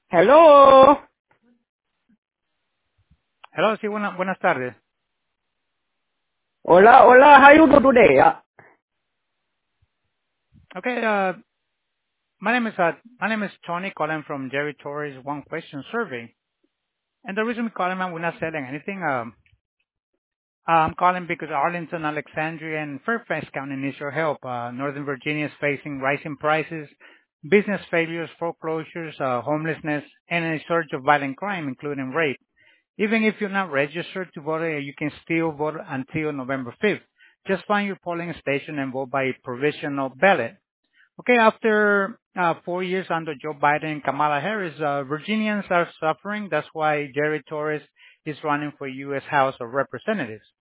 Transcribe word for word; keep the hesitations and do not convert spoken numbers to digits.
Hello. Hello, sí, buena- buenas tardes. Hola, hola. How you do today? Uh, Okay, uh, my name is uh, my name is Tony calling from Jerry Torres One Question Survey. And the reason we calling, man, we're not selling anything. Um, I'm calling because Arlington, Alexandria, and Fairfax County needs your help. Uh, Northern Virginia is facing rising prices, business failures, foreclosures, uh, homelessness, and a surge of violent crime, including rape. Even if you're not registered to vote, uh, you can still vote until November fifth. Just find your polling station and vote by provisional ballot. Okay, after uh, four years under Joe Biden and Kamala Harris, uh, Virginians are suffering. That's why Jerry Torres is running for U S House of Representatives.